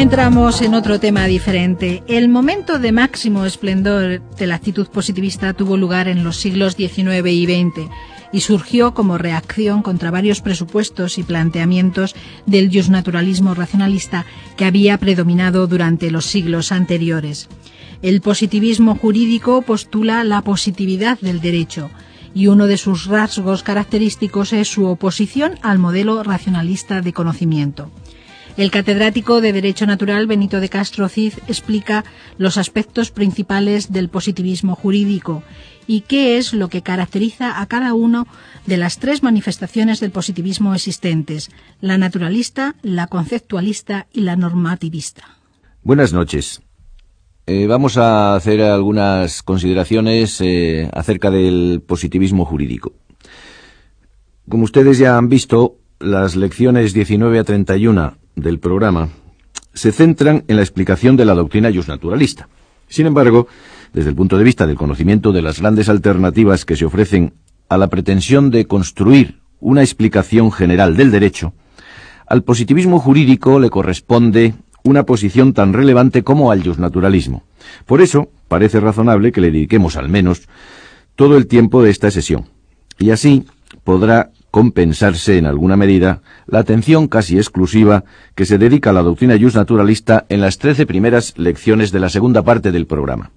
Entramos en otro tema diferente. El momento de máximo esplendor de la actitud positivista tuvo lugar en los siglos XIX y XX y surgió como reacción contra varios presupuestos y planteamientos del justnaturalismo racionalista que había predominado durante los siglos anteriores. El positivismo jurídico postula la positividad del derecho y uno de sus rasgos característicos es su oposición al modelo racionalista de conocimiento. El catedrático de Derecho Natural Benito de Castro Cid explica los aspectos principales del positivismo jurídico y qué es lo que caracteriza a cada una de las tres manifestaciones del positivismo existentes: la naturalista, la conceptualista y la normativista. Buenas noches. Vamos a hacer algunas consideraciones acerca del positivismo jurídico. Como ustedes ya han visto, las lecciones 19 a 31 del programa se centran en la explicación de la doctrina justnaturalista. Sin embargo, desde el punto de vista del conocimiento de las grandes alternativas que se ofrecen a la pretensión de construir una explicación general del derecho, al positivismo jurídico le corresponde una posición tan relevante como al justnaturalismo. Por eso, parece razonable que le dediquemos al menos todo el tiempo de esta sesión, y así podrá compensarse en alguna medida la atención casi exclusiva que se dedica a la doctrina justnaturalista en las 13 primeras lecciones de la segunda parte del programa.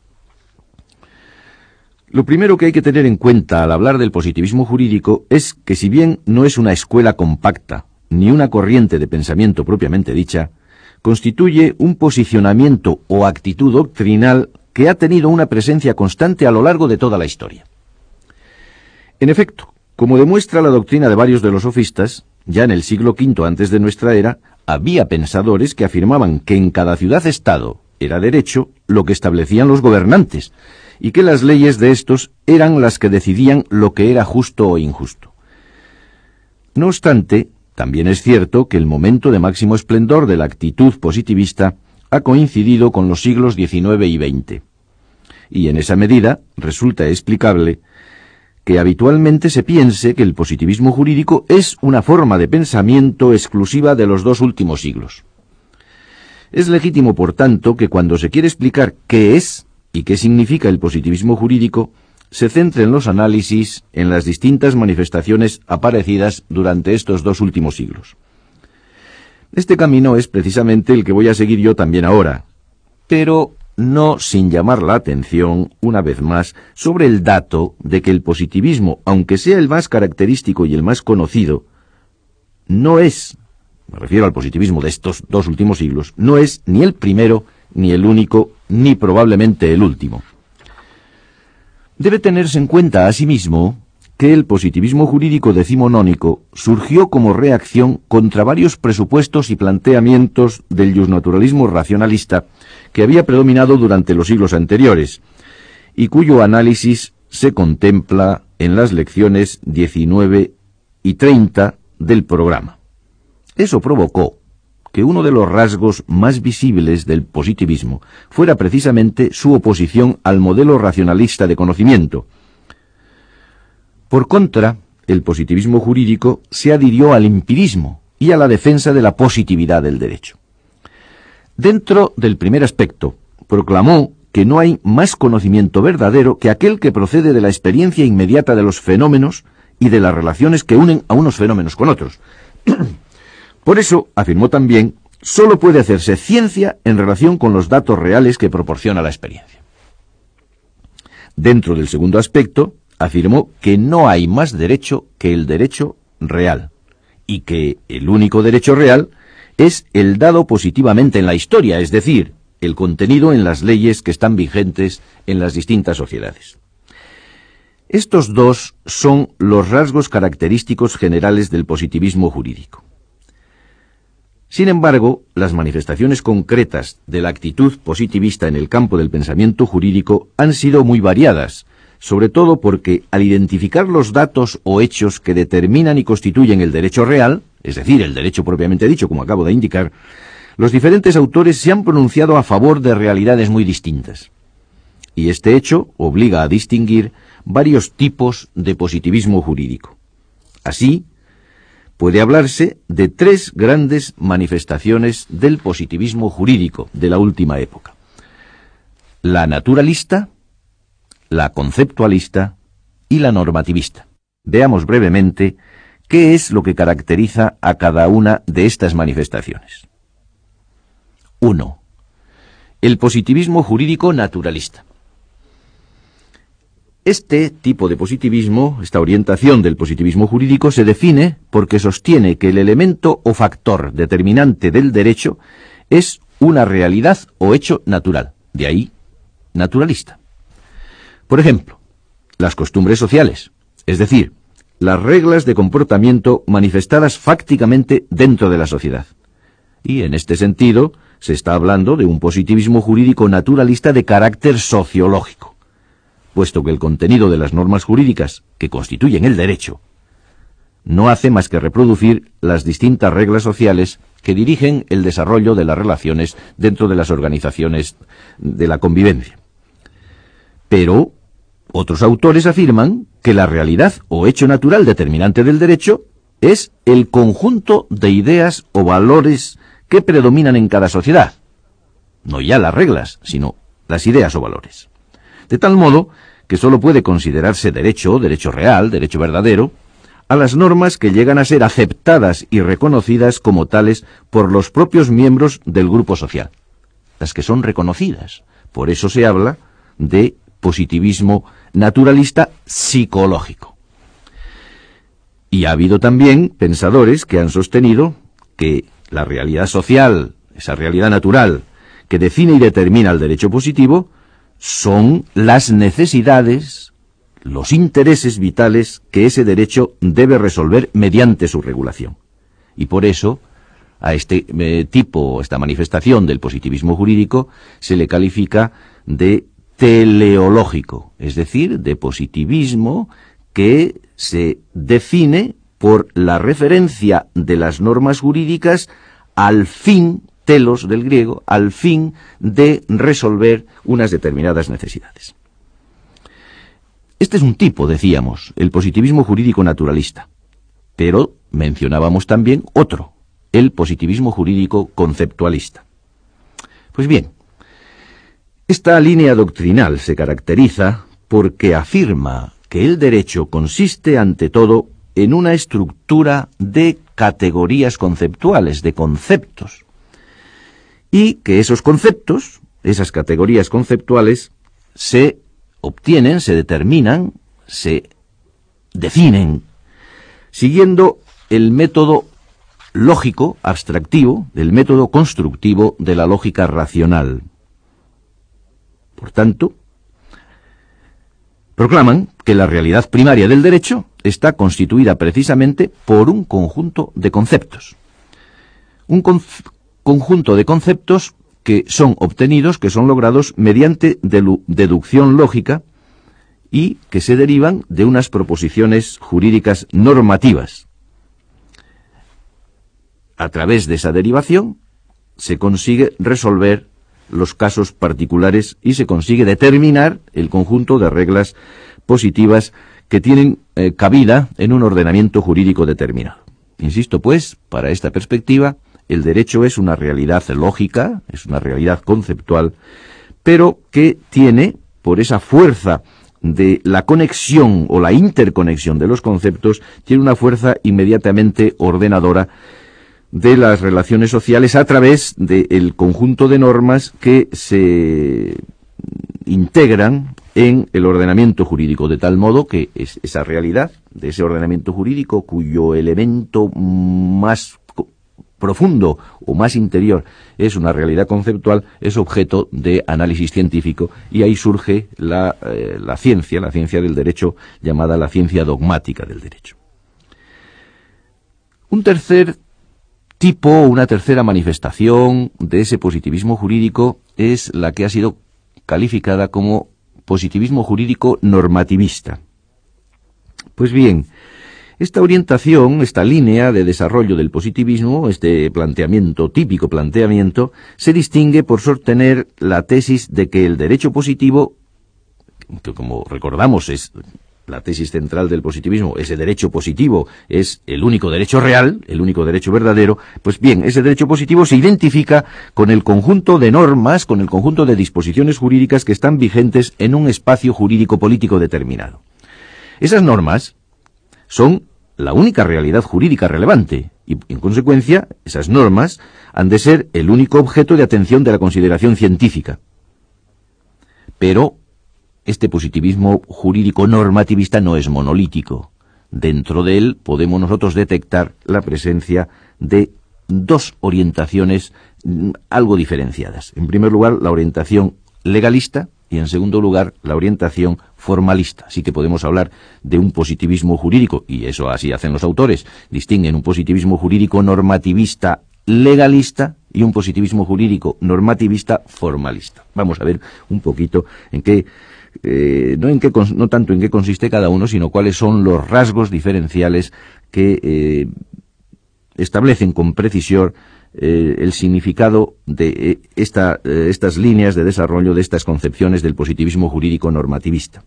Lo primero que hay que tener en cuenta al hablar del positivismo jurídico es que, si bien no es una escuela compacta ni una corriente de pensamiento propiamente dicha, constituye un posicionamiento o actitud doctrinal que ha tenido una presencia constante a lo largo de toda la historia. En efecto, como demuestra la doctrina de varios de los sofistas, ya en el siglo V antes de nuestra era, había pensadores que afirmaban que en cada ciudad-estado era derecho lo que establecían los gobernantes, y que las leyes de estos eran las que decidían lo que era justo o injusto. No obstante, también es cierto que el momento de máximo esplendor de la actitud positivista ha coincidido con los siglos XIX y XX, y en esa medida resulta explicable que habitualmente se piense que el positivismo jurídico es una forma de pensamiento exclusiva de los dos últimos siglos. Es legítimo, por tanto, que cuando se quiere explicar qué es y qué significa el positivismo jurídico, se centre en los análisis en las distintas manifestaciones aparecidas durante estos dos últimos siglos. Este camino es precisamente el que voy a seguir yo también ahora, pero no sin llamar la atención, una vez más, sobre el dato de que el positivismo, aunque sea el más característico y el más conocido, no es, me refiero al positivismo de estos dos últimos siglos, no es ni el primero, ni el único, ni probablemente el último. Debe tenerse en cuenta, asimismo, que el positivismo jurídico decimonónico surgió como reacción contra varios presupuestos y planteamientos del justnaturalismo racionalista que había predominado durante los siglos anteriores, y cuyo análisis se contempla en las lecciones 19 y 30 del programa. Eso provocó que uno de los rasgos más visibles del positivismo fuera precisamente su oposición al modelo racionalista de conocimiento. Por contra, el positivismo jurídico se adhirió al empirismo y a la defensa de la positividad del derecho. Dentro del primer aspecto, proclamó que no hay más conocimiento verdadero que aquel que procede de la experiencia inmediata de los fenómenos y de las relaciones que unen a unos fenómenos con otros. Por eso, afirmó también, sólo puede hacerse ciencia en relación con los datos reales que proporciona la experiencia. Dentro del segundo aspecto, afirmó que no hay más derecho que el derecho real, y que el único derecho real es el dado positivamente en la historia, es decir, el contenido en las leyes que están vigentes en las distintas sociedades. Estos dos son los rasgos característicos generales del positivismo jurídico. Sin embargo, las manifestaciones concretas de la actitud positivista en el campo del pensamiento jurídico han sido muy variadas, sobre todo porque al identificar los datos o hechos que determinan y constituyen el derecho real, es decir, el derecho propiamente dicho, como acabo de indicar, los diferentes autores se han pronunciado a favor de realidades muy distintas. Y este hecho obliga a distinguir varios tipos de positivismo jurídico. Así, puede hablarse de tres grandes manifestaciones del positivismo jurídico de la última época: la naturalista, la conceptualista y la normativista. Veamos brevemente qué es lo que caracteriza a cada una de estas manifestaciones. 1. El positivismo jurídico naturalista. Este tipo de positivismo, esta orientación del positivismo jurídico, se define porque sostiene que el elemento o factor determinante del derecho es una realidad o hecho natural. De ahí, naturalista. Por ejemplo, las costumbres sociales, es decir, las reglas de comportamiento manifestadas fácticamente dentro de la sociedad. Y en este sentido, se está hablando de un positivismo jurídico naturalista de carácter sociológico, puesto que el contenido de las normas jurídicas que constituyen el derecho no hace más que reproducir las distintas reglas sociales que dirigen el desarrollo de las relaciones dentro de las organizaciones de la convivencia. Pero otros autores afirman que la realidad o hecho natural determinante del derecho es el conjunto de ideas o valores que predominan en cada sociedad, no ya las reglas, sino las ideas o valores. De tal modo que sólo puede considerarse derecho real, derecho verdadero, a las normas que llegan a ser aceptadas y reconocidas como tales por los propios miembros del grupo social, las que son reconocidas. Por eso se habla de positivismo naturalista psicológico. Y ha habido también pensadores que han sostenido que la realidad social, esa realidad natural que define y determina el derecho positivo, son las necesidades, los intereses vitales que ese derecho debe resolver mediante su regulación. Y por eso, a este esta manifestación del positivismo jurídico, se le califica de teleológico, es decir, de positivismo que se define por la referencia de las normas jurídicas al fin, telos del griego, al fin de resolver unas determinadas necesidades. Este es un tipo, decíamos, el positivismo jurídico naturalista, pero mencionábamos también otro, el positivismo jurídico conceptualista. Pues bien, esta línea doctrinal se caracteriza porque afirma que el derecho consiste ante todo en una estructura de categorías conceptuales, de conceptos, y que esos conceptos, esas categorías conceptuales, se obtienen, se determinan, se definen, siguiendo el método lógico, abstractivo, el método constructivo de la lógica racional. Por tanto, proclaman que la realidad primaria del derecho está constituida precisamente por un conjunto de conceptos. Un conjunto de conceptos que son obtenidos, que son logrados mediante deducción lógica y que se derivan de unas proposiciones jurídicas normativas. A través de esa derivación se consigue resolver los casos particulares y se consigue determinar el conjunto de reglas positivas que tienen cabida en un ordenamiento jurídico determinado. Insisto, pues, para esta perspectiva, el derecho es una realidad lógica, es una realidad conceptual, pero que tiene, por esa fuerza de la conexión o la interconexión de los conceptos, tiene una fuerza inmediatamente ordenadora de las relaciones sociales a través del conjunto de normas que se integran en el ordenamiento jurídico, de tal modo que esa realidad de ese ordenamiento jurídico, cuyo elemento más profundo o más interior es una realidad conceptual, es objeto de análisis científico, y ahí surge la ciencia del derecho, llamada la ciencia dogmática del derecho. Un tercer tipo, una tercera manifestación de ese positivismo jurídico es la que ha sido calificada como positivismo jurídico normativista. Pues bien, esta orientación, esta línea de desarrollo del positivismo, este típico planteamiento, se distingue por sostener la tesis de que el derecho positivo, que como recordamos es la tesis central del positivismo, ese derecho positivo es el único derecho real, el único derecho verdadero, pues bien, ese derecho positivo se identifica con el conjunto de normas, con el conjunto de disposiciones jurídicas que están vigentes en un espacio jurídico-político determinado. Esas normas son la única realidad jurídica relevante y, en consecuencia, esas normas han de ser el único objeto de atención de la consideración científica. Pero este positivismo jurídico normativista no es monolítico. Dentro de él podemos nosotros detectar la presencia de dos orientaciones algo diferenciadas. En primer lugar, la orientación legalista y, en segundo lugar, la orientación formalista. Así que podemos hablar de un positivismo jurídico, y eso así hacen los autores, distinguen un positivismo jurídico normativista legalista y un positivismo jurídico normativista formalista. Vamos a ver un poquito en qué no tanto en qué consiste cada uno, sino cuáles son los rasgos diferenciales que establecen con precisión el significado de estas líneas de desarrollo de estas concepciones del positivismo jurídico normativista.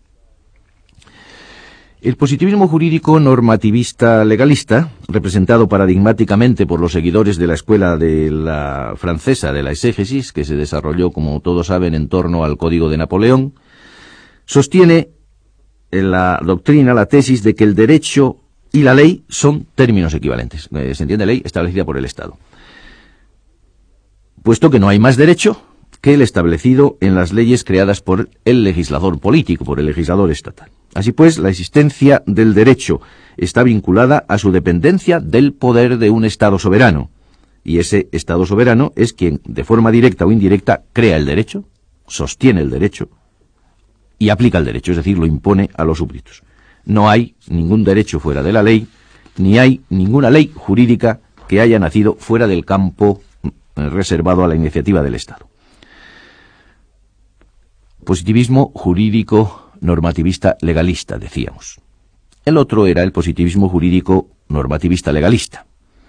El positivismo jurídico normativista legalista, representado paradigmáticamente por los seguidores de la escuela de la francesa de la exégesis, que se desarrolló, como todos saben, en torno al Código de Napoleón, sostiene en la doctrina la tesis de que el derecho y la ley son términos equivalentes. Se entiende ley establecida por el Estado. Puesto que no hay más derecho que el establecido en las leyes creadas por el legislador político, por el legislador estatal. Así pues, la existencia del derecho está vinculada a su dependencia del poder de un Estado soberano. Y ese Estado soberano es quien, de forma directa o indirecta, crea el derecho, sostiene el derecho y aplica el derecho, es decir, lo impone a los súbditos. No hay ningún derecho fuera de la ley, ni hay ninguna ley jurídica que haya nacido fuera del campo reservado a la iniciativa del Estado. Positivismo jurídico normativista legalista, decíamos. El otro era el positivismo jurídico normativista legalista.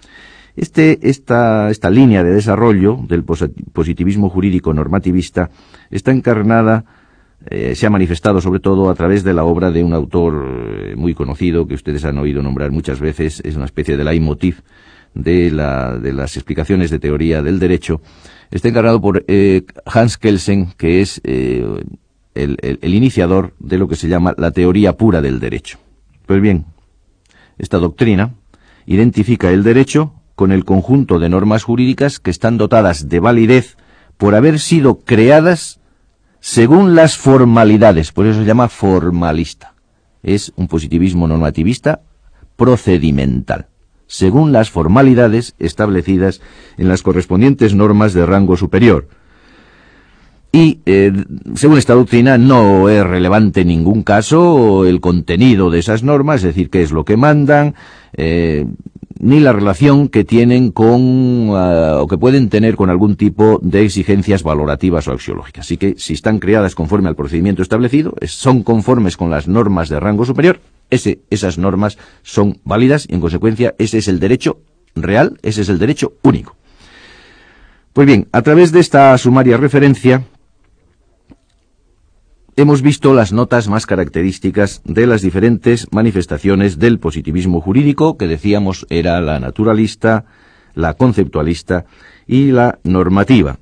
Esta línea de desarrollo del positivismo jurídico normativista está encarnada, se ha manifestado sobre todo a través de la obra de un autor muy conocido que ustedes han oído nombrar muchas veces. Es una especie de leitmotiv de las explicaciones de teoría del derecho. Está encarnado por Hans Kelsen, que es el iniciador de lo que se llama la teoría pura del derecho. Pues bien, esta doctrina identifica el derecho con el conjunto de normas jurídicas que están dotadas de validez por haber sido creadas según las formalidades, por eso se llama formalista. Es un positivismo normativista procedimental, según las formalidades establecidas en las correspondientes normas de rango superior. Y, según esta doctrina, no es relevante en ningún caso el contenido de esas normas, es decir, qué es lo que mandan, ni la relación que tienen o que pueden tener con algún tipo de exigencias valorativas o axiológicas. Así que, si están creadas conforme al procedimiento establecido, son conformes con las normas de rango superior, esas normas son válidas y, en consecuencia, ese es el derecho real, ese es el derecho único. Pues bien, a través de esta sumaria referencia, hemos visto las notas más características de las diferentes manifestaciones del positivismo jurídico, que decíamos era la naturalista, la conceptualista y la normativa.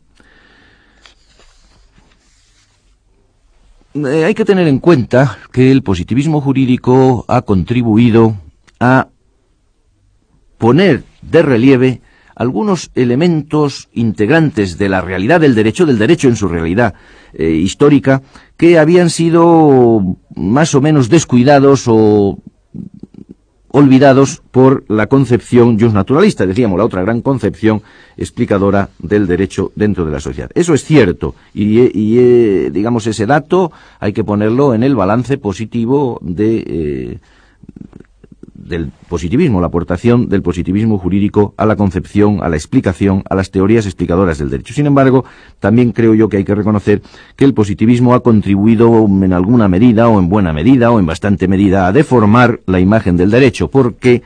Hay que tener en cuenta que el positivismo jurídico ha contribuido a poner de relieve algunos elementos integrantes de la realidad del derecho en su realidad histórica, que habían sido más o menos descuidados o olvidados por la concepción justnaturalista, decíamos, la otra gran concepción explicadora del derecho dentro de la sociedad. Eso es cierto, y digamos, ese dato hay que ponerlo en el balance positivo del positivismo, la aportación del positivismo jurídico a la concepción, a la explicación, a las teorías explicadoras del derecho. Sin embargo, también creo yo que hay que reconocer que el positivismo ha contribuido en alguna medida, o en buena medida, o en bastante medida, a deformar la imagen del derecho, porque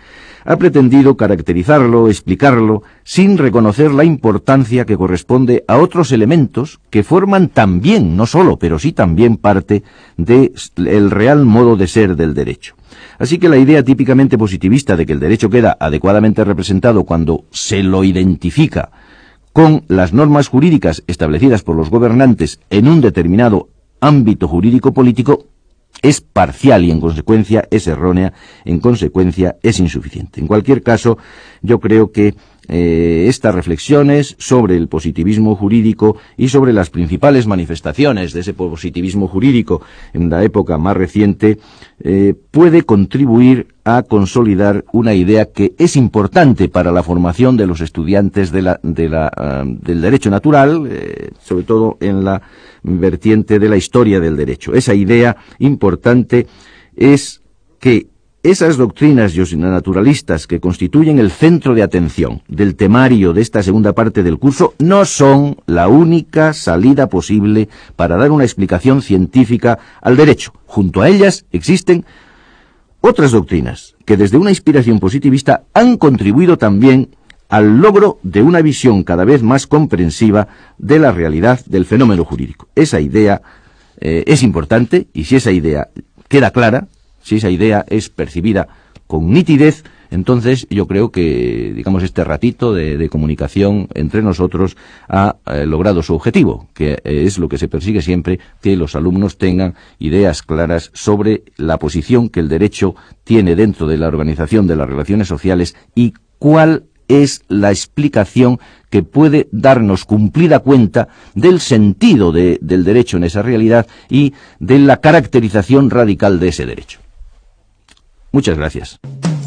ha pretendido caracterizarlo, explicarlo, sin reconocer la importancia que corresponde a otros elementos que forman también, no solo, pero sí también parte del real modo de ser del derecho. Así que la idea típicamente positivista de que el derecho queda adecuadamente representado cuando se lo identifica con las normas jurídicas establecidas por los gobernantes en un determinado ámbito jurídico-político es parcial y en consecuencia es errónea, en consecuencia es insuficiente. En cualquier caso, yo creo que estas reflexiones sobre el positivismo jurídico y sobre las principales manifestaciones de ese positivismo jurídico en la época más reciente puede contribuir a consolidar una idea que es importante para la formación de los estudiantes del derecho natural, sobre todo en la vertiente de la historia del derecho. Esa idea importante es que esas doctrinas naturalistas que constituyen el centro de atención del temario de esta segunda parte del curso no son la única salida posible para dar una explicación científica al derecho. Junto a ellas existen otras doctrinas que desde una inspiración positivista han contribuido también al logro de una visión cada vez más comprensiva de la realidad del fenómeno jurídico. Esa idea es importante, y si esa idea queda clara, si esa idea es percibida con nitidez, entonces yo creo que, digamos, este ratito de comunicación entre nosotros ha logrado su objetivo, que es lo que se persigue siempre, que los alumnos tengan ideas claras sobre la posición que el derecho tiene dentro de la organización de las relaciones sociales y cuál es la explicación que puede darnos cumplida cuenta del sentido del derecho en esa realidad y de la caracterización radical de ese derecho. Muchas gracias.